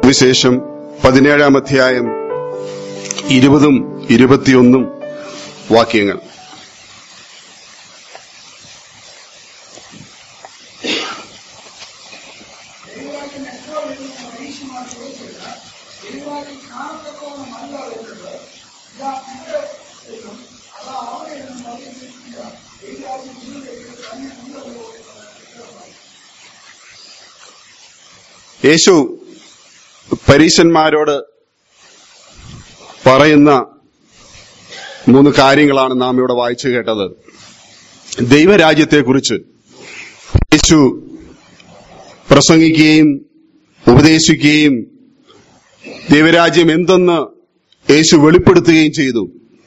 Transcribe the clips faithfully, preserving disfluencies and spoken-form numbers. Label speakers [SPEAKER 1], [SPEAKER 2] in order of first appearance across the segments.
[SPEAKER 1] സുവിശേഷം പതിനേഴാം അധ്യായം ഇരുപതും ഇരുപത്തിയൊന്നും വാക്യങ്ങൾ. യേശു പരീശന്മാരോട് പറയുന്ന മൂന്ന് കാര്യങ്ങളാണ് നാം ഇവിടെ വായിച്ചു കേട്ടത്. ദൈവരാജ്യത്തെക്കുറിച്ച് യേശു പ്രസംഗിക്കുകയും ഉപദേശിക്കുകയും ദൈവരാജ്യം എന്തെന്ന് യേശു വെളിപ്പെടുത്തുകയും ചെയ്തു.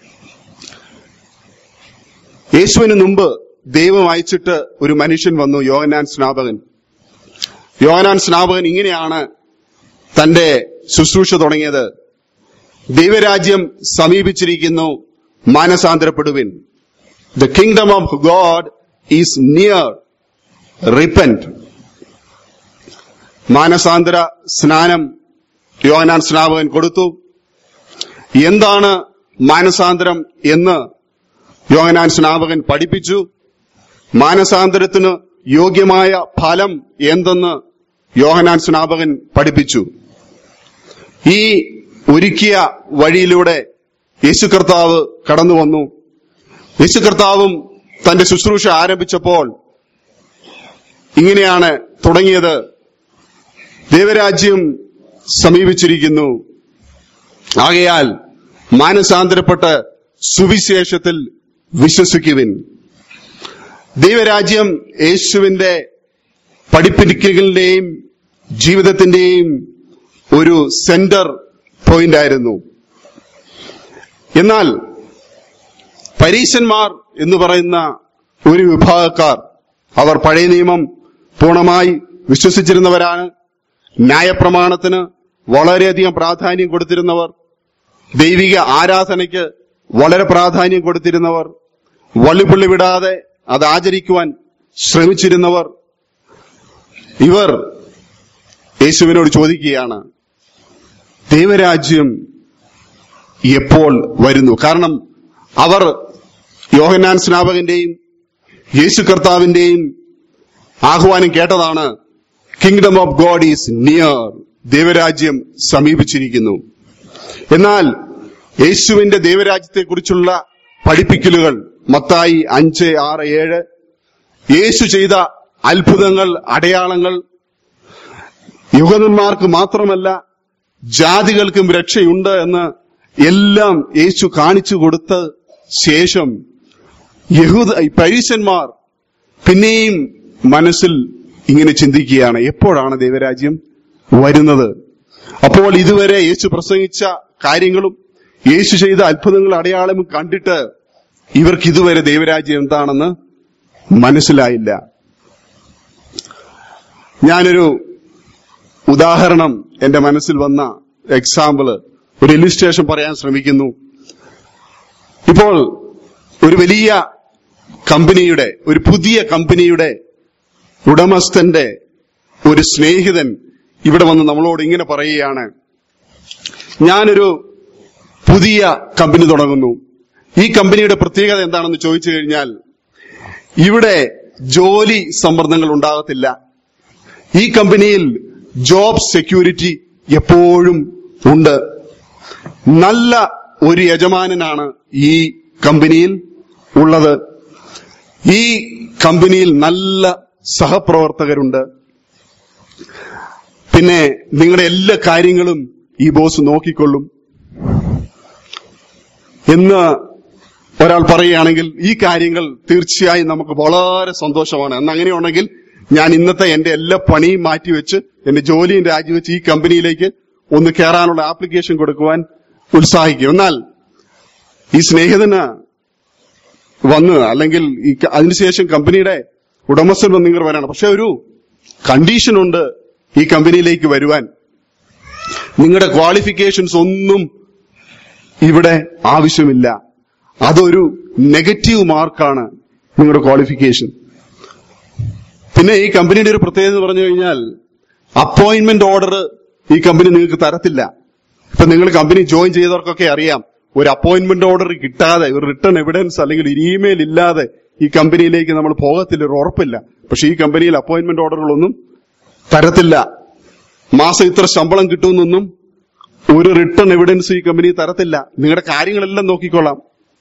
[SPEAKER 1] യേശുവിന് മുമ്പ് ദൈവം അയച്ചിട്ട് ഒരു മനുഷ്യൻ വന്നു, യോഹന്നാൻ സ്നാപകൻ. യോഹന്നാൻ സ്നാപകൻ ഇങ്ങനെയാണ് തന്റെ ശുശ്രൂഷ തുടങ്ങിയത്: ദൈവരാജ്യം സമീപിച്ചിരിക്കുന്നു, മാനസാന്തരപ്പെടുവിൻ. The kingdom of God is near, repent. മാനസാന്തര സ്നാനം യോഹന്നാൻ സ്നാപകൻ കൊടുത്തു. എന്താണ് മാനസാന്തരം എന്ന് യോഹന്നാൻ സ്നാപകൻ പഠിപ്പിച്ചു. മാനസാന്തരത്തിന് യോഗ്യമായ ഫലം എന്തെന്ന് യോഹന്നാൻ സ്നാപകൻ പഠിപ്പിച്ചു. ഈ ഒരുക്കിയ വഴിയിലൂടെ യേശു കർത്താവ് കടന്നു വന്നു. യേശു കർത്താവും തന്റെ ശുശ്രൂഷ ആരംഭിച്ചപ്പോൾ ഇങ്ങനെയാണ് തുടങ്ങിയത്: ദൈവരാജ്യം സമീപിച്ചിരിക്കുന്നു, ആകയാൽ മാനസാന്തരപ്പെട്ട് സുവിശേഷത്തിൽ വിശ്വസിക്കുവിൻ. ദൈവരാജ്യം യേശുവിന്റെ പഠിപ്പിക്കലിന്റെയും ജീവിതത്തിന്റെയും ഒരു സെന്റർ പോയിന്റ് ആയിരുന്നു. എന്നാൽ പരീശന്മാർ എന്ന് പറയുന്ന ഒരു വിഭാഗക്കാർ, അവർ പഴയ നിയമം പൂർണ്ണമായി വിശ്വസിച്ചിരുന്നവരാണ്. ന്യായപ്രമാണത്തിന് വളരെയധികം പ്രാധാന്യം കൊടുത്തിരുന്നവർ, ദൈവിക ആരാധനയ്ക്ക് വളരെ പ്രാധാന്യം കൊടുത്തിരുന്നവർ, വള്ളിപ്പുള്ളി വിടാതെ അത് ആചരിക്കുവാൻ ശ്രമിച്ചിരുന്നവർ. ഇവർ യേശുവിനോട് ചോദിക്കുകയാണ്, ദൈവരാജ്യം എപ്പോൾ വരുന്നു? കാരണം അവർ യോഹന്നാൻ സ്നാപകന്റെയും യേശു കർത്താവിന്റെയും ആഹ്വാനം കേട്ടതാണ്: kingdom of God is near, ദൈവരാജ്യം സമീപിച്ചിരിക്കുന്നു. എന്നാൽ യേശുവിന്റെ ദൈവരാജ്യത്തെക്കുറിച്ചുള്ള പഠിപ്പിക്കലുകൾ മത്തായി അഞ്ച് ആറ് ഏഴ്, യേശു ചെയ്ത അത്ഭുതങ്ങൾ, അടയാളങ്ങൾ യഹൂദന്മാർക്ക് മാത്രമല്ല ജാതികൾക്കും രക്ഷയുണ്ട് എന്ന് എല്ലാം യേശു കാണിച്ചു കൊടുത്ത ശേഷം യഹൂദ പരീശന്മാർ പിന്നെയും മനസ്സിൽ ഇങ്ങനെ ചിന്തിക്കുകയാണ്, എപ്പോഴാണ് ദൈവരാജ്യം വരുന്നത്? അപ്പോൾ ഇതുവരെ യേശു പ്രസംഗിച്ച കാര്യങ്ങളും യേശു ചെയ്ത അത്ഭുതങ്ങൾ, അടയാളവും കണ്ടിട്ട് ഇവർക്ക് ഇതുവരെ ദൈവരാജ്യം എന്താണെന്ന് മനസ്സിലായില്ല. ഞാനൊരു ഉദാഹരണം എന്റെ മനസ്സിൽ വന്ന എക്സാമ്പിള്, ഒരു ഇല്ലുസ്ട്രേഷൻ പറയാൻ ശ്രമിക്കുന്നു. ഇപ്പോൾ ഒരു വലിയ കമ്പനിയുടെ, ഒരു പുതിയ കമ്പനിയുടെ ഉടമസ്ഥന്റെ ഒരു സ്നേഹിതൻ ഇവിടെ വന്ന് നമ്മളോട് ഇങ്ങനെ പറയുകയാണ്: ഞാനൊരു പുതിയ കമ്പനി തുടങ്ങുന്നു. ഈ കമ്പനിയുടെ പ്രത്യേകത എന്താണെന്ന് ചോദിച്ചു കഴിഞ്ഞാൽ, ഇവിടെ ജോലി സമ്മർദ്ദങ്ങൾ ഉണ്ടാകത്തില്ല. ഈ കമ്പനിയിൽ ജോബ് സെക്യൂരിറ്റി എപ്പോഴും ഉണ്ട്. നല്ല ഒരു യജമാനനാണ് ഈ കമ്പനിയിൽ ഉള്ളത്. ഈ കമ്പനിയിൽ നല്ല സഹപ്രവർത്തകരുണ്ട്. പിന്നെ നിങ്ങളുടെ എല്ലാ കാര്യങ്ങളും ഈ ബോസ് നോക്കിക്കൊള്ളും എന്ന് ഒരാൾ പറയുകയാണെങ്കിൽ ഈ കാര്യങ്ങൾ തീർച്ചയായും നമുക്ക് വളരെ സന്തോഷമാണ്. എന്ന് അങ്ങനെയുണ്ടെങ്കിൽ ഞാൻ ഇന്നത്തെ എന്റെ എല്ലാ പണിയും മാറ്റിവെച്ച്, എന്റെ ജോലിയും രാജിവെച്ച് ഈ കമ്പനിയിലേക്ക് ഒന്ന് കയറാനുള്ള ആപ്ലിക്കേഷൻ കൊടുക്കുവാൻ ഉത്സാഹിക്കും. എന്നാൽ ഈ സ്നേഹിതന് വന്ന്, അല്ലെങ്കിൽ ഈ അതിനുശേഷം കമ്പനിയുടെ ഉടമസ്ഥൻ വന്ന് നിങ്ങൾ വരാണ്. പക്ഷെ ഒരു കണ്ടീഷനുണ്ട് ഈ കമ്പനിയിലേക്ക് വരുവാൻ. നിങ്ങളുടെ ക്വാളിഫിക്കേഷൻസ് ഒന്നും ഇവിടെ ആവശ്യമില്ല. അതൊരു നെഗറ്റീവ് മാർക്കാണ് നിങ്ങളുടെ ക്വാളിഫിക്കേഷൻ. പിന്നെ ഈ കമ്പനിയുടെ ഒരു പ്രത്യേകത എന്ന് പറഞ്ഞു കഴിഞ്ഞാൽ, അപ്പോയിന്റ്മെന്റ് ഓർഡർ ഈ കമ്പനി നിങ്ങൾക്ക് തരത്തില്ല. ഇപ്പൊ നിങ്ങൾ കമ്പനി ജോയിൻ ചെയ്തവർക്കൊക്കെ അറിയാം, ഒരു അപ്പോയിന്റ്മെന്റ് ഓർഡർ കിട്ടാതെ, ഒരു റിട്ടേൺ എവിഡൻസ് അല്ലെങ്കിൽ ഒരു ഇമെയിൽ ഇല്ലാതെ ഈ കമ്പനിയിലേക്ക് നമ്മൾ പോകത്തില്ല, ഒരു ഉറപ്പില്ല. പക്ഷെ ഈ കമ്പനിയിൽ അപ്പോയിന്റ്മെന്റ് ഓർഡറുകളൊന്നും തരത്തില്ല. മാസം ഇത്ര ശമ്പളം കിട്ടുമെന്നൊന്നും ഒരു റിട്ടേൺ എവിഡൻസ് ഈ കമ്പനി തരത്തില്ല. നിങ്ങളുടെ കാര്യങ്ങളെല്ലാം നോക്കിക്കൊള്ളാം.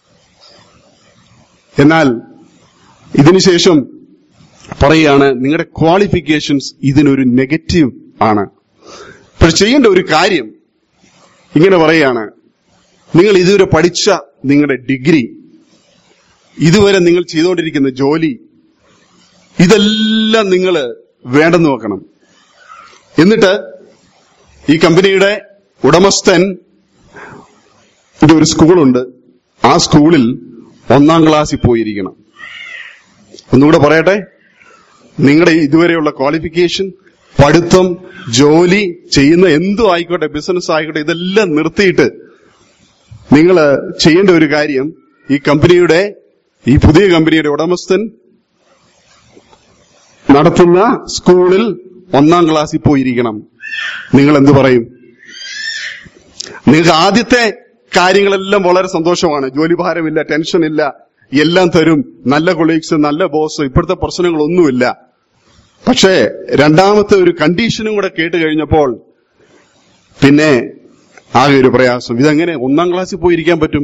[SPEAKER 1] എന്നാൽ ഇതിനുശേഷം പറയുകയാണ്, നിങ്ങളുടെ ക്വാളിഫിക്കേഷൻസ് ഇതിനൊരു നെഗറ്റീവ് ആണ്. പക്ഷെ ചെയ്യേണ്ട ഒരു കാര്യം ഇങ്ങനെ പറയുകയാണ്, നിങ്ങൾ ഇതുവരെ പഠിച്ച നിങ്ങളുടെ ഡിഗ്രി, ഇതുവരെ നിങ്ങൾ ചെയ്തുകൊണ്ടിരിക്കുന്ന ജോലി, ഇതെല്ലാം നിങ്ങൾ വേണ്ടെന്ന് വെക്കണം. എന്നിട്ട് ഈ കമ്പനിയുടെ ഉടമസ്ഥൻ ഒരു സ്കൂളുണ്ട്, ആ സ്കൂളിൽ ഒന്നാം ക്ലാസ്സിൽ പോയിരിക്കണം. ഒന്നുകൂടെ പറയട്ടെ, നിങ്ങളുടെ ഇതുവരെയുള്ള ക്വാളിഫിക്കേഷൻ, പഠിത്തം, ജോലി, ചെയ്യുന്ന എന്തും ആയിക്കോട്ടെ, ബിസിനസ് ആയിക്കോട്ടെ, ഇതെല്ലാം നിർത്തിയിട്ട് നിങ്ങൾ ചെയ്യേണ്ട ഒരു കാര്യം, ഈ കമ്പനിയുടെ ഈ പുതിയ കമ്പനിയുടെ ഉടമസ്ഥൻ നടത്തുന്ന സ്കൂളിൽ ഒന്നാം ക്ലാസ്സിൽ പോയിരിക്കണം. നിങ്ങൾ എന്തു പറയും? നിങ്ങൾക്ക് ആദ്യത്തെ കാര്യങ്ങളെല്ലാം വളരെ സന്തോഷമാണ്, ജോലി ഭാരമില്ല, ടെൻഷൻ ഇല്ല, എല്ലാം തരും, നല്ല കൊളീഗ്സ്, നല്ല ബോസ്, ഇപ്പോഴത്തെ പ്രശ്നങ്ങളൊന്നുമില്ല. പക്ഷേ രണ്ടാമത്തെ ഒരു കണ്ടീഷനും കൂടെ കേട്ട് കഴിഞ്ഞപ്പോൾ പിന്നെ ആകെ ഒരു പ്രയാസം. ഇതെങ്ങനെ ഒന്നാം ക്ലാസ്സിൽ പോയിരിക്കാൻ പറ്റും?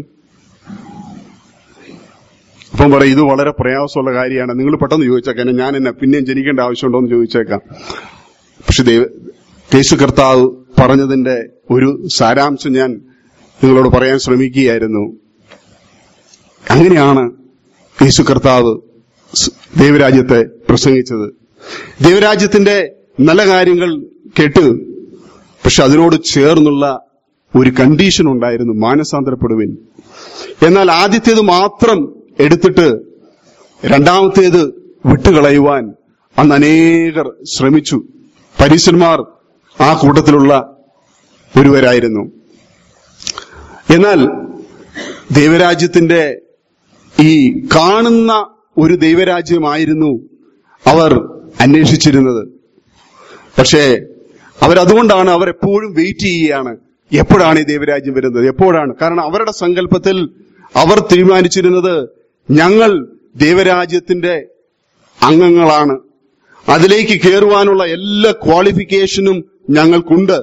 [SPEAKER 1] അപ്പം പറയും, ഇത് വളരെ പ്രയാസമുള്ള കാര്യമാണ്. നിങ്ങൾ പെട്ടെന്ന് ചോദിച്ചേക്കാം, ഞാൻ എന്നെ പിന്നെയും ജനിക്കേണ്ട ആവശ്യമുണ്ടോ എന്ന് ചോദിച്ചേക്കാം. പക്ഷെ ദൈവ യേശു കർത്താവ് പറഞ്ഞതിന്റെ ഒരു സാരാംശം ഞാൻ നിങ്ങളോട് പറയാൻ ശ്രമിക്കുകയായിരുന്നു. അങ്ങനെയാണ് യേശു കർത്താവ് ദൈവരാജ്യത്തെ പ്രസംഗിച്ചത്. ദൈവരാജ്യത്തിന്റെ നല്ല കാര്യങ്ങൾ കേട്ട്, പക്ഷെ അതിനോട് ചേർന്നുള്ള ഒരു കണ്ടീഷൻ ഉണ്ടായിരുന്നു, മാനസാന്തരപ്പെടുവിൻ. എന്നാൽ ആദ്യത്തേത് മാത്രം എടുത്തിട്ട് രണ്ടാമത്തേത് വിട്ടുകളയുവാൻ അന്ന് അനേകർ ശ്രമിച്ചു. പരീശന്മാർ ആ കൂട്ടത്തിലുള്ള ഒരുവരായിരുന്നു. എന്നാൽ ദൈവരാജ്യത്തിന്റെ ഈ കാണുന്ന ഒരു ദൈവരാജ്യമായിരുന്നു അവർ അന്വേഷിച്ചിരുന്നത്. പക്ഷേ അവരതുകൊണ്ടാണ് അവർ എപ്പോഴും വെയിറ്റ് ചെയ്യുകയാണ്, എപ്പോഴാണ് ഈ ദൈവരാജ്യം വരുന്നത്, എപ്പോഴാണ്? കാരണം അവരുടെ സങ്കല്പത്തിൽ അവർ തീരുമാനിച്ചിരുന്നത്, ഞങ്ങൾ ദൈവരാജ്യത്തിന്റെ അംഗങ്ങളാണ്, അതിലേക്ക് കയറുവാനുള്ള എല്ലാ ക്വാളിഫിക്കേഷനും ഞങ്ങൾക്കുണ്ട്,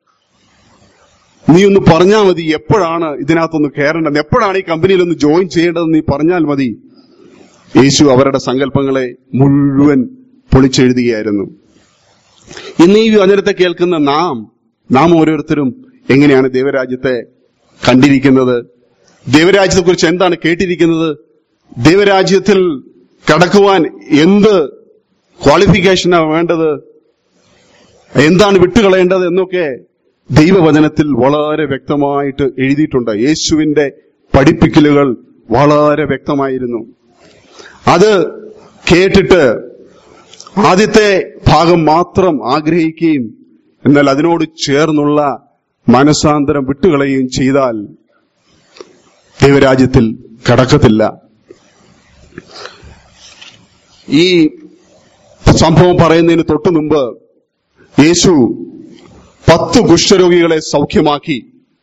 [SPEAKER 1] നീ ഒന്ന് പറഞ്ഞാൽ മതി എപ്പോഴാണ് ഇതിനകത്തൊന്ന് കയറേണ്ടത്, എപ്പോഴാണ് ഈ കമ്പനിയിൽ ഒന്ന് ജോയിൻ ചെയ്യേണ്ടതെന്ന് നീ പറഞ്ഞാൽ മതി. യേശു അവരുടെ സങ്കല്പങ്ങളെ മുഴുവൻ പൊളിച്ചെഴുതുകയായിരുന്നു. ഇന്ന് ഈ വചനത്തെ കേൾക്കുന്ന നാം നാം ഓരോരുത്തരും എങ്ങനെയാണ് ദൈവരാജ്യത്തെ കണ്ടിരിക്കുന്നത്? ദൈവരാജ്യത്തെക്കുറിച്ച് എന്താണ് കേട്ടിരിക്കുന്നത്? ദൈവരാജ്യത്തിൽ കടക്കുവാൻ എന്ത് ക്വാളിഫിക്കേഷനാണ് വേണ്ടത്, എന്താണ് വിട്ടുകളയേണ്ടത് എന്നൊക്കെ ദൈവവചനത്തിൽ വളരെ വ്യക്തമായിട്ട് എഴുതിയിട്ടുണ്ട്. യേശുവിന്റെ പഠിപ്പിക്കലുകൾ വളരെ വ്യക്തമായിരുന്നു. അത് കേട്ടിട്ട് ആദ്യത്തെ ഭാഗം മാത്രം ആഗ്രഹിക്കുകയും എന്നാൽ അതിനോട് ചേർന്നുള്ള മനസാന്തരം വിട്ടുകളയുകയും ചെയ്താൽ ദൈവരാജ്യത്തിൽ കടക്കത്തില്ല. ഈ സംഭവം പറയുന്നതിന് തൊട്ടു മുമ്പ് യേശു പത്ത് കുഷ്ഠരോഗികളെ സൗഖ്യമാക്കി.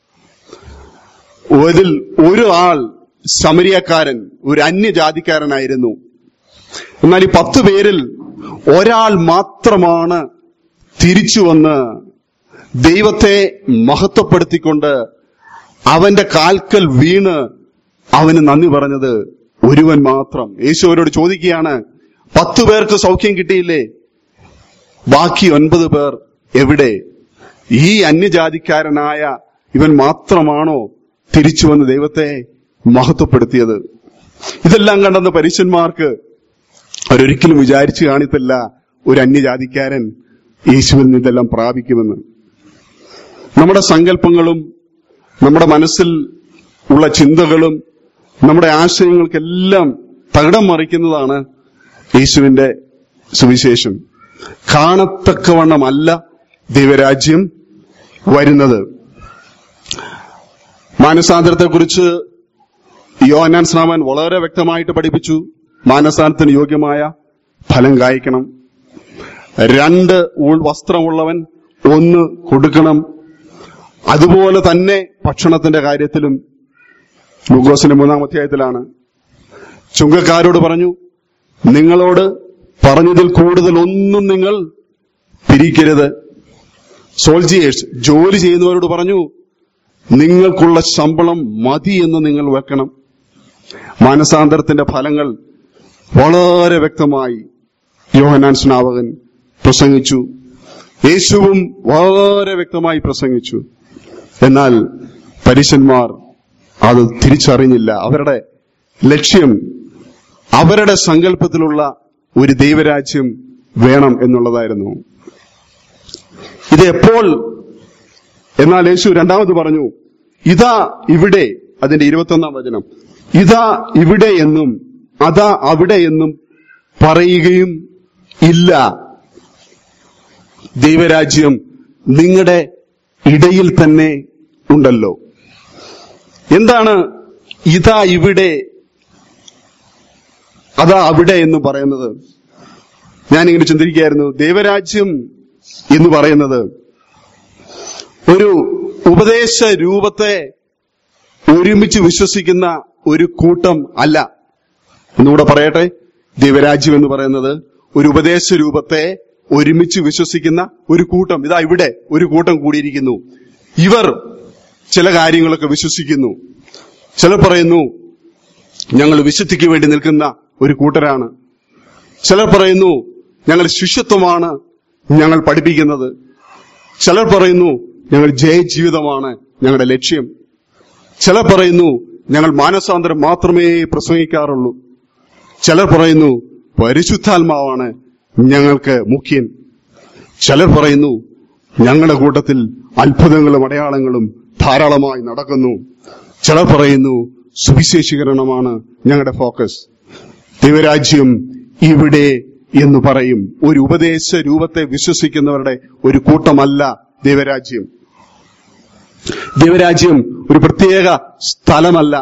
[SPEAKER 1] അതിൽ ഒരു ആൾ സമരിയക്കാരൻ, ഒരു അന്യജാതിക്കാരനായിരുന്നു. എന്നാൽ ഈ പത്ത് പേരിൽ ഒരാൾ മാത്രമാണ് തിരിച്ചു വന്ന് ദൈവത്തെ മഹത്വപ്പെടുത്തിക്കൊണ്ട് അവന്റെ കാൽക്കൽ വീണ് അവന് നന്ദി പറഞ്ഞത്. ഒരുവൻ മാത്രം. യേശു അവരോട് ചോദിക്കുകയാണ്, പത്തു പേർക്ക് സൗഖ്യം കിട്ടിയില്ലേ, ബാക്കി ഒൻപത് പേർ എവിടെ? ഈ അന്യജാതിക്കാരനായ ഇവൻ മാത്രമാണോ തിരിച്ചു വന്ന് ദൈവത്തെ മഹത്വപ്പെടുത്തിയത്? ഇതെല്ലാം കണ്ടെന്ന പരീശന്മാർക്ക് അവരൊരിക്കലും വിചാരിച്ചു കാണിത്തില്ല ഒരു അന്യജാതിക്കാരൻ യേശുവിൽ നിന്ന് ഇതെല്ലാം പ്രാപിക്കുമെന്ന്. നമ്മുടെ സങ്കല്പങ്ങളും നമ്മുടെ മനസ്സിൽ ഉള്ള ചിന്തകളും നമ്മുടെ ആശയങ്ങൾക്കെല്ലാം തകിടം മറിക്കുന്നതാണ് യേശുവിന്റെ സുവിശേഷം. കാണത്തക്കവണ്ണമല്ല ദൈവരാജ്യം വരുന്നത്. മാനസാന്തരത്തെക്കുറിച്ച് യോഹന്നാൻ സ്നാപകൻ വളരെ വ്യക്തമായിട്ട് പഠിപ്പിച്ചു. മാനസാന്തരത്തിന് യോഗ്യമായ ഫലം കായ്ക്കണം. രണ്ട് വസ്ത്രമുള്ളവൻ ഒന്ന് കൊടുക്കണം. അതുപോലെ തന്നെ ഭക്ഷണത്തിന്റെ കാര്യത്തിലും ലൂക്കോസിന്റെ മൂന്നാം അധ്യായത്തിലാണ് ചുങ്കക്കാരോട് പറഞ്ഞു, നിങ്ങളോട് പറഞ്ഞതിൽ കൂടുതൽ ഒന്നും നിങ്ങൾ പിരിക്കരുത്. സോൾജിയേഴ്സ്, ജോലി ചെയ്യുന്നവരോട് പറഞ്ഞു, നിങ്ങൾക്കുള്ള ശമ്പളം മതി എന്ന് നിങ്ങൾ വെക്കണം. മാനസാന്തരത്തിന്റെ ഫലങ്ങൾ വളരെ വ്യക്തമായി യോഹന്നാൻ സ്നാപകൻ പ്രസംഗിച്ചു. യേശുവും വളരെ വ്യക്തമായി പ്രസംഗിച്ചു. എന്നാൽ പരീശന്മാർ അത് തിരിച്ചറിഞ്ഞില്ല. അവരുടെ ലക്ഷ്യം, അവരുടെ സങ്കല്പത്തിലുള്ള ഒരു ദൈവരാജ്യം വേണം എന്നുള്ളതായിരുന്നു. ഇത് എപ്പോൾ? എന്നാൽ യേശു രണ്ടാമത് പറഞ്ഞു, ഇതാ ഇവിടെ, അതിന്റെ ഇരുപത്തൊന്നാം വചനം, ഇതാ ഇവിടെ എന്നും അതാ അവിടെ എന്നും പറയുകയും ഇല്ല. ദൈവരാജ്യം നിങ്ങളുടെ ഇടയിൽ തന്നെ ഉണ്ടല്ലോ. എന്താണ് ഇതാ ഇവിടെ അതാ അവിടെ എന്ന് പറയുന്നത്? ഞാനിങ്ങനെ ചിന്തിക്കുകയായിരുന്നു. ദൈവരാജ്യം എന്ന് പറയുന്നത് ഒരു ഉപദേശ രൂപത്തെ ഒരുമിച്ച് വിശ്വസിക്കുന്ന ഒരു കൂട്ടം അല്ല. ഒന്നുകൂടെ പറയട്ടെ, ദൈവരാജ്യം എന്ന് പറയുന്നത് ഒരു ഉപദേശ രൂപത്തെ ഒരുമിച്ച് വിശ്വസിക്കുന്ന ഒരു കൂട്ടം. ഇതാ ഇവിടെ ഒരു കൂട്ടം കൂടിയിരിക്കുന്നു. ഇവർ ചില കാര്യങ്ങളൊക്കെ വിശ്വസിക്കുന്നു. ചിലർ പറയുന്നു ഞങ്ങൾ വിശുദ്ധിക്ക് വേണ്ടി നിൽക്കുന്ന ഒരു കൂട്ടരാണ്. ചിലർ പറയുന്നു ഞങ്ങൾ ശിഷ്യത്വമാണ് ഞങ്ങൾ പഠിപ്പിക്കുന്നത്. ചിലർ പറയുന്നു ഞങ്ങൾ ജയജീവിതമാണ് ഞങ്ങളുടെ ലക്ഷ്യം. ചിലർ പറയുന്നു ഞങ്ങൾ മാനസാന്തരം മാത്രമേ പ്രസംഗിക്കാറുള്ളൂ. ചിലർ പറയുന്നു പരിശുദ്ധാത്മാവാണ് ഞങ്ങൾക്ക് മുഖ്യൻ. ചിലർ പറയുന്നു ഞങ്ങളുടെ കൂട്ടത്തിൽ അത്ഭുതങ്ങളും അടയാളങ്ങളും ധാരാളമായി നടക്കുന്നു. ചിലർ പറയുന്നു സുവിശേഷീകരണമാണ് ഞങ്ങളുടെ ഫോക്കസ്. ദൈവരാജ്യം ഇവിടെ എന്ന് പറയും. ഒരു ഉപദേശ രൂപത്തെ വിശ്വസിക്കുന്നവരുടെ ഒരു കൂട്ടമല്ല ദൈവരാജ്യം. ദൈവരാജ്യം ഒരു പ്രത്യേക സ്ഥലമല്ല.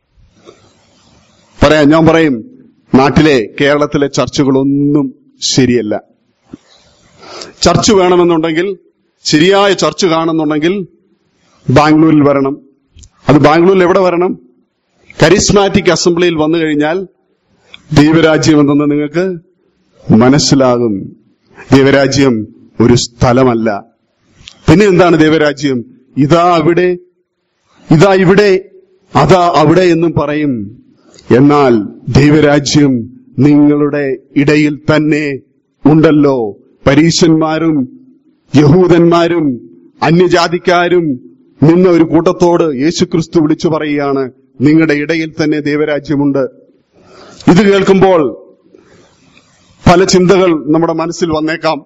[SPEAKER 1] പറയാം, ഞാൻ പറയും, നാട്ടിലെ കേരളത്തിലെ ചർച്ചുകളൊന്നും ശരിയല്ല. ചർച്ച് വേണമെന്നുണ്ടെങ്കിൽ, ശരിയായ ചർച്ച് കാണുന്നുണ്ടെങ്കിൽ ബാംഗ്ലൂരിൽ വരണം. അത് ബാംഗ്ലൂരിൽ എവിടെ വരണം? കരിസ്മാറ്റിക് അസംബ്ലിയിൽ വന്നു കഴിഞ്ഞാൽ ദൈവരാജ്യം എന്തെന്ന് നിങ്ങൾക്ക് മനസ്സിലാകും. ദൈവരാജ്യം ഒരു സ്ഥലമല്ല. പിന്നെ എന്താണ് ദൈവരാജ്യം? ഇതാ അവിടെ, ഇതാ ഇവിടെ, അതാ അവിടെ എന്നും പറയും. എന്നാൽ ദൈവരാജ്യം നിങ്ങളുടെ ഇടയിൽ തന്നെ ഉണ്ടല്ലോ. പരീശന്മാരും യഹൂദന്മാരും അന്യജാതിക്കാരും നിന്ന ഒരു കൂട്ടത്തോട് യേശുക്രിസ്തു വിളിച്ചു പറയുകയാണ്, നിങ്ങളുടെ ഇടയിൽ തന്നെ ദൈവരാജ്യമുണ്ട്. ഇത് കേൾക്കുമ്പോൾ പല ചിന്തകൾ നമ്മുടെ മനസ്സിൽ വന്നേക്കാം.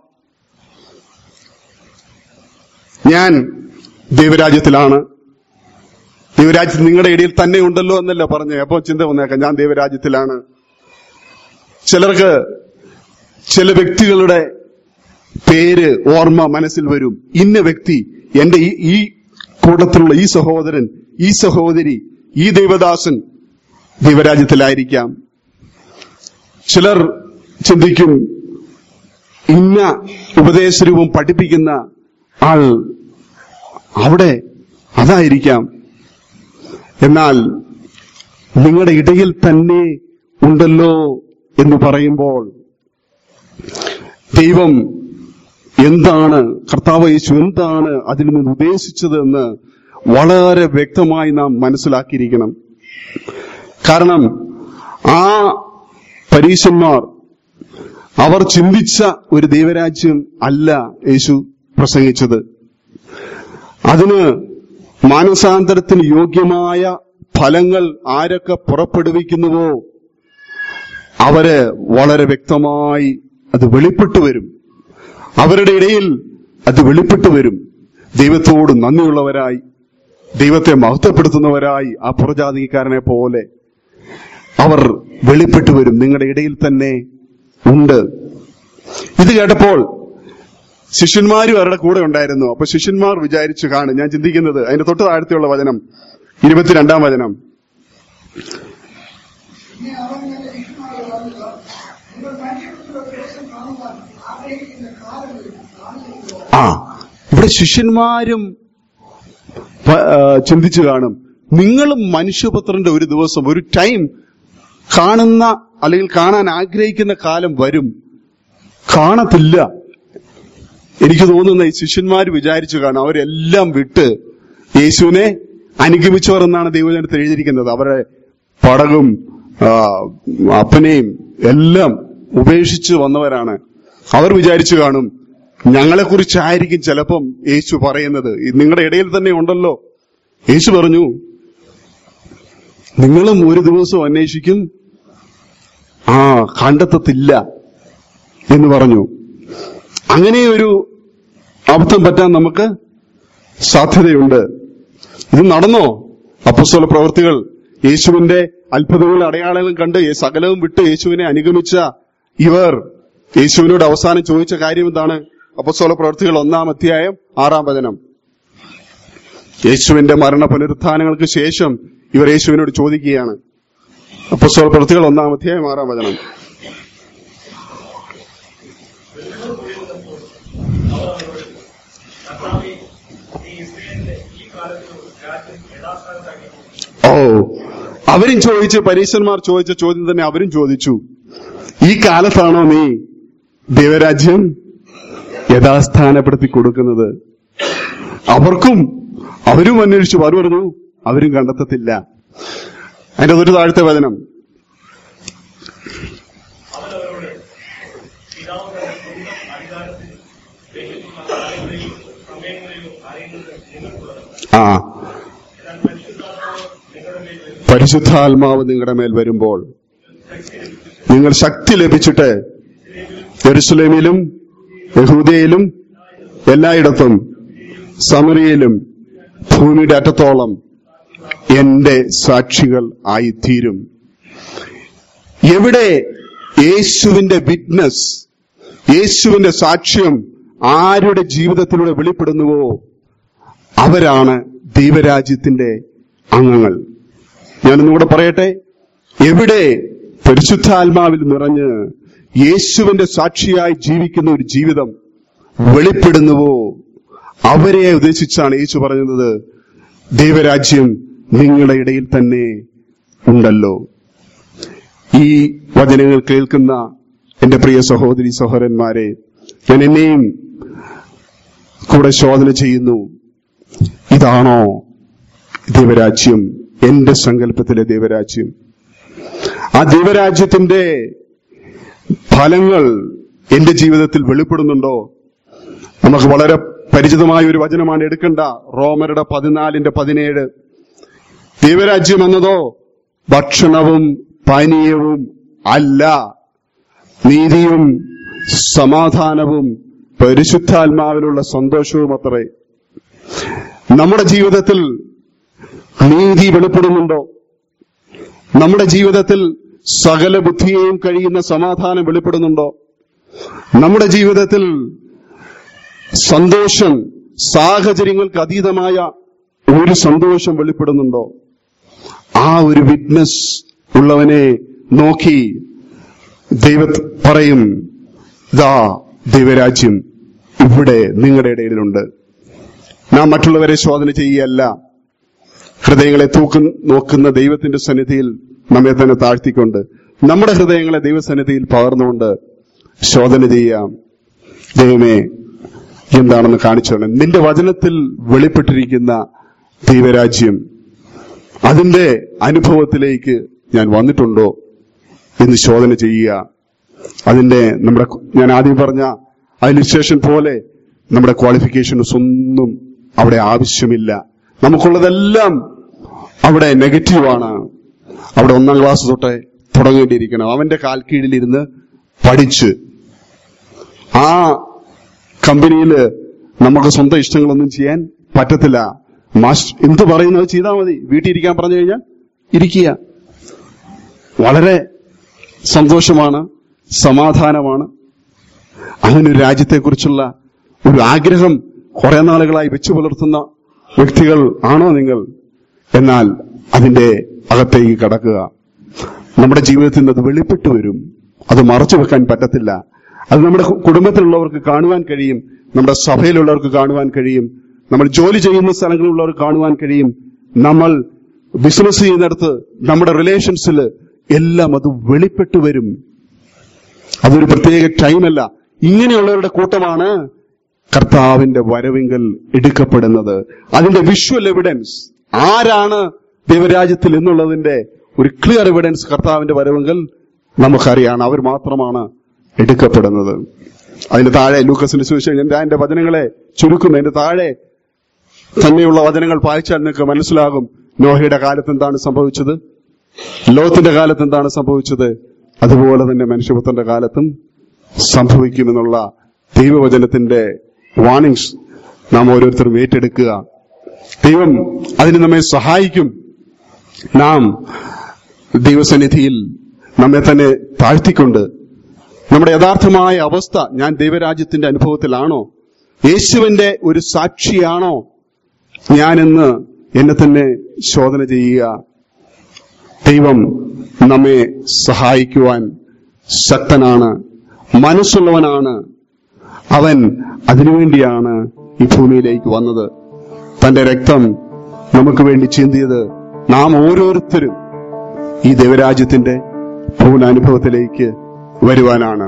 [SPEAKER 1] ഞാൻ ദൈവരാജ്യത്തിലാണ്, ദൈവരാജ്യത്തിൽ നിങ്ങളുടെ ഇടയിൽ തന്നെ ഉണ്ടല്ലോ എന്നല്ല പറഞ്ഞേ. അപ്പോ ചിന്ത വന്നേക്കാം, ഞാൻ ദൈവരാജ്യത്തിലാണ്. ചിലർക്ക് ചില വ്യക്തികളുടെ പേര് ഓർമ്മ മനസ്സിൽ വരും. ഇന്ന വ്യക്തി, എന്റെ ഈ ഈ കൂട്ടത്തിലുള്ള ഈ സഹോദരൻ, ഈ സഹോദരി, ഈ ദൈവദാസൻ ദൈവരാജ്യത്തിലായിരിക്കാം. ചിലർ ചിന്തിക്കും, ഇന്ന ഉപദേശരൂപം പഠിപ്പിക്കുന്ന ആൾ അവിടെ അതായിരിക്കാം. എന്നാൽ നിങ്ങളുടെ ഇടയിൽ തന്നെ ഉണ്ടല്ലോ എന്ന് പറയുമ്പോൾ ദൈവം എന്താണ്, കർത്താവ് യേശു എന്താണ് അതിൽ നിന്ന് ഉദ്ദേശിച്ചത് എന്ന് വളരെ വ്യക്തമായി നാം മനസ്സിലാക്കിയിരിക്കണം. കാരണം ആ പരീശന്മാർ അവർ ചിന്തിച്ച ഒരു ദൈവരാജ്യം അല്ല യേശു പ്രസംഗിച്ചത്. അതിന് മാനസാന്തരത്തിന് യോഗ്യമായ ഫലങ്ങൾ ആരൊക്കെ പുറപ്പെടുവിക്കുന്നുവോ അവര് വളരെ വ്യക്തമായി അത് വെളിപ്പെട്ടു വരും. അവരുടെ ഇടയിൽ അത് വെളിപ്പെട്ടു വരും. ദൈവത്തോട് നന്ദിയുള്ളവരായി, ദൈവത്തെ മഹത്വപ്പെടുത്തുന്നവരായി ആ പുറജാതിക്കാരനെ പോലെ അവർ വെളിപ്പെട്ടു വരും. നിങ്ങളുടെ ഇടയിൽ തന്നെ ഉണ്ട്. ഇത് കേട്ടപ്പോൾ ശിഷ്യന്മാരും അവരുടെ കൂടെ ഉണ്ടായിരുന്നു. അപ്പൊ ശിഷ്യന്മാർ വിചാരിച്ചു കാണും, ഞാൻ ചിന്തിക്കുന്നത് അതിന്റെ തൊട്ട് താഴത്തെയുള്ള വചനം, ഇരുപത്തിരണ്ടാം വചനം. ആ ഇവിടെ ശിഷ്യന്മാരും ചിന്തിച്ചു കാണും, നിങ്ങളും മനുഷ്യപുത്രന്റെ ഒരു ദിവസം, ഒരു ടൈം കാണുന്ന അല്ലെങ്കിൽ കാണാൻ ആഗ്രഹിക്കുന്ന കാലം വരും, കാണത്തില്ല. എനിക്ക് തോന്നുന്ന ഈ ശിഷ്യന്മാർ വിചാരിച്ചു കാണും, അവരെല്ലാം വിട്ട് യേശുവിനെ അനുഗമിച്ചവർ എന്നാണ് ദൈവജനത്തിൽ എഴുതിയിരിക്കുന്നത്. അവരെ പടകും അപ്പനെയും എല്ലാം ഉപേക്ഷിച്ച് വന്നവരാണ്. അവർ വിചാരിച്ചു കാണും, ഞങ്ങളെക്കുറിച്ചായിരിക്കും ചിലപ്പം യേശു പറയുന്നത്. നിങ്ങളുടെ ഇടയിൽ തന്നെ ഉണ്ടല്ലോ. യേശു പറഞ്ഞു, നിങ്ങളും ഒരു ദിവസം അന്വേഷിക്കും, ആ കണ്ടെത്തത്തില്ല എന്ന് പറഞ്ഞു. അങ്ങനെ ഒരു അബദ്ധം പറ്റാൻ നമുക്ക് സാധ്യതയുണ്ട്. ഇത് നടന്നോ? അപ്പോസ്തല പ്രവൃത്തികൾ യേശുവിന്റെ അത്ഭുതങ്ങളും അടയാളങ്ങളും കണ്ട് സകലവും വിട്ട് യേശുവിനെ അനുഗമിച്ച ഇവർ യേശുവിനോട് അവസാനം ചോദിച്ച കാര്യം എന്താണ്? അപ്പോസ്തല പ്രവൃത്തികൾ ഒന്നാം അധ്യായം ആറാം വചനം. യേശുവിന്റെ മരണ പുനരുത്ഥാനങ്ങൾക്ക് ശേഷം ഇവർ യേശുവിനോട് ചോദിക്കുകയാണ്. അപ്പോസ്തല പ്രവൃത്തികൾ ഒന്നാം അധ്യായം ആറാം വചനം. ഓ, അവരും ചോദിച്ച്, പരീശന്മാർ ചോദിച്ച ചോദ്യം തന്നെ അവരും ചോദിച്ചു, ഈ കാലത്താണോ നീ ദൈവരാജ്യം യഥാസ്ഥാനപ്പെടുത്തി കൊടുക്കുന്നത്? അവർക്കും അവരും അന്വേഷിച്ചു, അവർ പറഞ്ഞു അവരും കണ്ടെത്തത്തില്ല. അതിന്റെ ഒരു താഴത്തെ വചനം, ആ പരിശുദ്ധാത്മാവ് നിങ്ങളുടെ മേൽ വരുമ്പോൾ നിങ്ങൾ ശക്തി ലഭിച്ചിട്ട് യെരുശലേമിലും യഹൂദയിലും എല്ലായിടത്തും സമറിയയിലും ഭൂമിയുടെ അറ്റത്തോളം എന്റെ സാക്ഷികൾ ആയിത്തീരും. എവിടെ യേശുവിന്റെ വിറ്റ്നസ്, യേശുവിന്റെ സാക്ഷ്യം ആരുടെ ജീവിതത്തിലൂടെ വെളിപ്പെടുന്നുവോ അവരാണ് ദൈവരാജ്യത്തിന്റെ അംഗങ്ങൾ. ഞാനൊന്നുകൂടെ പറയട്ടെ, എവിടെ പരിശുദ്ധാത്മാവിൽ നിറഞ്ഞ് യേശുവിന്റെ സാക്ഷിയായി ജീവിക്കുന്ന ഒരു ജീവിതം വെളിപ്പെടുന്നുവോ അവരെ ഉദ്ദേശിച്ചാണ് യേശു പറയുന്നത്, ദൈവരാജ്യം നിങ്ങളുടെ ഇടയിൽ തന്നെ ഉണ്ടല്ലോ. ഈ വചനങ്ങൾ കേൾക്കുന്ന എന്റെ പ്രിയ സഹോദരി സഹോദരന്മാരെ, ഞാൻ എന്നെയും കൂടെ ശോധന ചെയ്യുന്നു. ഇതാണോ ദൈവരാജ്യം? എന്റെ സങ്കല്പത്തിലെ ദൈവരാജ്യം. ആ ദൈവരാജ്യത്തിന്റെ ഫലങ്ങൾ എന്റെ ജീവിതത്തിൽ വെളിപ്പെടുന്നുണ്ടോ? നമുക്ക് വളരെ പരിചിതമായ ഒരു വചനമാണ് എടുക്കേണ്ട. റോമരുടെ പതിനാലിന്റെ പതിനേഴ്. ദൈവരാജ്യം എന്നതോ ഭക്ഷണവും പാനീയവും അല്ല, നീതിയും സമാധാനവും പരിശുദ്ധാത്മാവിലുള്ള സന്തോഷവും അത്രേ. നമ്മുടെ ജീവിതത്തിൽ നീതി വെളിപ്പെടുന്നുണ്ടോ? നമ്മുടെ ജീവിതത്തിൽ സകല ബുദ്ധിയെയും കഴിയുന്ന സമാധാനം വെളിപ്പെടുന്നുണ്ടോ? നമ്മുടെ ജീവിതത്തിൽ സന്തോഷം, സാഹചര്യങ്ങൾക്ക് അതീതമായ ഒരു സന്തോഷം വെളിപ്പെടുന്നുണ്ടോ? ആ ഒരു വിറ്റ്നസ് ഉള്ളവനെ നോക്കി ദൈവം പറയും, ദാ ദൈവരാജ്യം ഇവിടെ നിങ്ങളുടെ ഇടയിലുണ്ട്. നാം മറ്റുള്ളവരെ ശോധന ചെയ്യുകയല്ല, ഹൃദയങ്ങളെ തൂക്കു നോക്കുന്ന ദൈവത്തിന്റെ സന്നിധിയിൽ നമ്മെ തന്നെ താഴ്ത്തിക്കൊണ്ട് നമ്മുടെ ഹൃദയങ്ങളെ ദൈവസന്നിധിയിൽ പകർന്നുകൊണ്ട് ശോധന ചെയ്യാം. ദൈവമേ, എന്താണെന്ന് കാണിച്ചു തരണം. നിന്റെ വചനത്തിൽ വെളിപ്പെട്ടിരിക്കുന്ന ദൈവരാജ്യം, അതിന്റെ അനുഭവത്തിലേക്ക് ഞാൻ വന്നിട്ടുണ്ടോ എന്ന് ശോധന ചെയ്യുക. അതിന്റെ നമ്മുടെ ഞാൻ ആദ്യം പറഞ്ഞ അതിനുശേഷം പോലെ നമ്മുടെ ക്വാളിഫിക്കേഷൻസ് ഒന്നും അവിടെ ആവശ്യമില്ല. നമുക്കുള്ളതെല്ലാം അവിടെ നെഗറ്റീവാണ്. അവിടെ ഒന്നാം ക്ലാസ് തൊട്ടേ തുടങ്ങേണ്ടിയിരിക്കണം. അവന്റെ കാൽ കീഴിലിരുന്ന് പഠിച്ച് ആ കമ്പനിയിൽ നമുക്ക് സ്വന്തം ഇഷ്ടങ്ങളൊന്നും ചെയ്യാൻ പറ്റത്തില്ല. മാസ്റ്റർ എന്ത് പറയുന്നത് ചെയ്താൽ മതി. വീട്ടിലിരിക്കാൻ പറഞ്ഞു കഴിഞ്ഞാൽ ഇരിക്കുക. വളരെ സന്തോഷമാണ്, സമാധാനമാണ്. അങ്ങനെ ഒരു രാജ്യത്തെക്കുറിച്ചുള്ള ഒരു ആഗ്രഹം കുറെ നാളുകളായി വെച്ചു പുലർത്തുന്ന വ്യക്തികൾ ആണോ നിങ്ങൾ? എന്നാൽ അതിന്റെ അകത്തേക്ക് കടക്കുക. നമ്മുടെ ജീവിതത്തിൽ നിന്ന് അത് വെളിപ്പെട്ടു വരും. അത് മറച്ചു വെക്കാൻ പറ്റത്തില്ല. അത് നമ്മുടെ കുടുംബത്തിലുള്ളവർക്ക് കാണുവാൻ കഴിയും, നമ്മുടെ സഭയിലുള്ളവർക്ക് കാണുവാൻ കഴിയും, നമ്മൾ ജോലി ചെയ്യുന്ന സ്ഥലങ്ങളിലുള്ളവർക്ക് കാണുവാൻ കഴിയും, നമ്മൾ ബിസിനസ് ചെയ്യുന്നിടത്ത്, നമ്മുടെ റിലേഷൻസിൽ എല്ലാം അത് വെളിപ്പെട്ടു വരും. അതൊരു പ്രത്യേക ടൈമല്ല. ഇങ്ങനെയുള്ളവരുടെ കൂട്ടമാണ് കർത്താവിന്റെ വരവിങ്കൽ എടുക്കപ്പെടുന്നത്. അതിന്റെ വിഷ്വൽ എവിഡൻസ് ആരാണ് ദൈവരാജ്യത്തിൽ എന്നുള്ളതിന്റെ ഒരു ക്ലിയർ എവിഡൻസ് കർത്താവിന്റെ വരവിങ്കൽ നമുക്കറിയാണ്. അവർ മാത്രമാണ് എടുക്കപ്പെടുന്നത്. അതിന്റെ താഴെ ലൂക്കസിന്റെ സുവിശേഷം, ഞാൻ എന്റെ വചനങ്ങളെ ചുരുക്കും, അതിന്റെ താഴെ തന്നെയുള്ള വചനങ്ങൾ വായിച്ചാൽ നിങ്ങൾക്ക് മനസ്സിലാകും നോഹയുടെ കാലത്ത് എന്താണ് സംഭവിച്ചത്, ലോത്തിന്റെ കാലത്ത് എന്താണ് സംഭവിച്ചത്, അതുപോലെ തന്നെ മനുഷ്യപുത്രന്റെ കാലത്തും സംഭവിക്കുമെന്നുള്ള ദൈവവചനത്തിന്റെ വാണിംഗ്സ് നാം ഓരോരുത്തരും ഏറ്റെടുക്കുക. ദൈവം അതിന് നമ്മെ സഹായിക്കും. നാം ദൈവസന്നിധിയിൽ നമ്മെ തന്നെ താഴ്ത്തിക്കൊണ്ട് നമ്മുടെ യഥാർത്ഥമായ അവസ്ഥ, ഞാൻ ദൈവരാജ്യത്തിന്റെ അനുഭവത്തിലാണോ, യേശുവിന്റെ ഒരു സാക്ഷിയാണോ ഞാനെന്ന് എന്നെ തന്നെ ശോധന ചെയ്യുക. ദൈവം നമ്മെ സഹായിക്കുവാൻ ശക്തനാണ്, മനസ്സുള്ളവനാണ്. അവൻ അതിനുവേണ്ടിയാണ് ഈ ഭൂമിയിലേക്ക് വന്നത്. തന്റെ രക്തം നമുക്ക് വേണ്ടി ചിന്തിയത് നാം ഓരോരുത്തരും ഈ ദൈവരാജ്യത്തിന്റെ പൂർണ്ണാനുഭവത്തിലേക്ക് വരുവാനാണ്.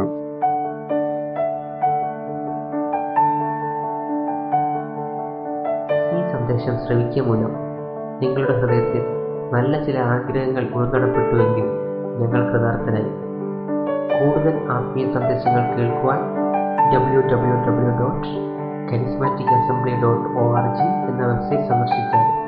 [SPEAKER 2] ഈ സന്ദേശം ശ്രവിക്കുക മൂലം നിങ്ങളുടെ ഹൃദയത്തിൽ നല്ല ചില ആഗ്രഹങ്ങൾ ഉൾനടപ്പെട്ടുവെങ്കിൽ ഞങ്ങൾ കൃതാർത്ഥരായി. കൂടുതൽ ആത്മീയ സന്ദേശങ്ങൾ കേൾക്കുവാൻ W W W dot charismatic assembly dot O R G എന്ന വെബ്സൈറ്റ് സന്ദർശിച്ചാൽ